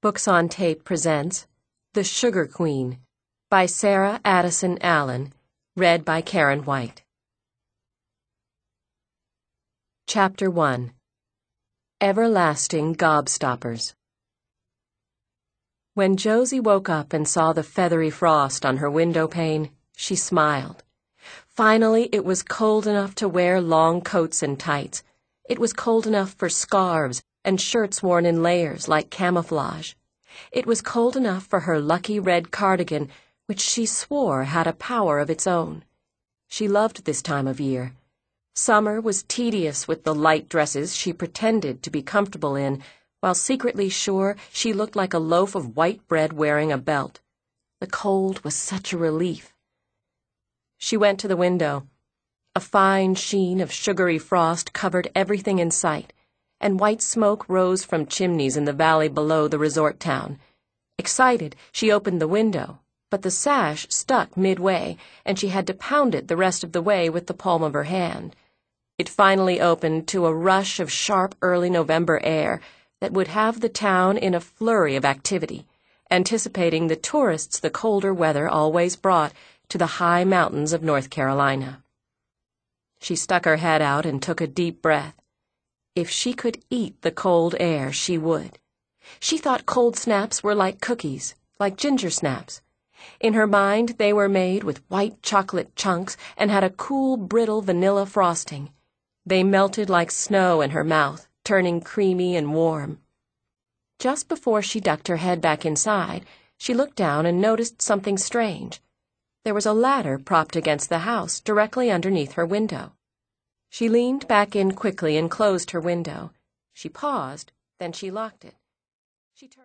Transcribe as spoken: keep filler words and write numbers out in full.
Books on Tape presents The Sugar Queen by Sarah Addison Allen, read by Karen White. Chapter one. Everlasting Gobstoppers. When Josie woke up and saw the feathery frost on her window pane, she smiled. Finally, it was cold enough to wear long coats and tights. It was cold enough for scarves and shirts worn in layers like camouflage. It was cold enough for her lucky red cardigan, which she swore had a power of its own. She loved this time of year. Summer was tedious with the light dresses she pretended to be comfortable in, while secretly sure she looked like a loaf of white bread wearing a belt. The cold was such a relief. She went to the window. A fine sheen of sugary frost covered everything in sight, and white smoke rose from chimneys in the valley below the resort town. Excited, she opened the window, but the sash stuck midway, and she had to pound it the rest of the way with the palm of her hand. It finally opened to a rush of sharp early November air that would have the town in a flurry of activity, anticipating the tourists the colder weather always brought to the high mountains of North Carolina. She stuck her head out and took a deep breath. If she could eat the cold air, she would. She thought cold snaps were like cookies, like ginger snaps. In her mind, they were made with white chocolate chunks and had a cool, brittle vanilla frosting. They melted like snow in her mouth, turning creamy and warm. Just before she ducked her head back inside, she looked down and noticed something strange. There was a ladder propped against the house directly underneath her window. She leaned back in quickly and closed her window. She paused, then she locked it. She turned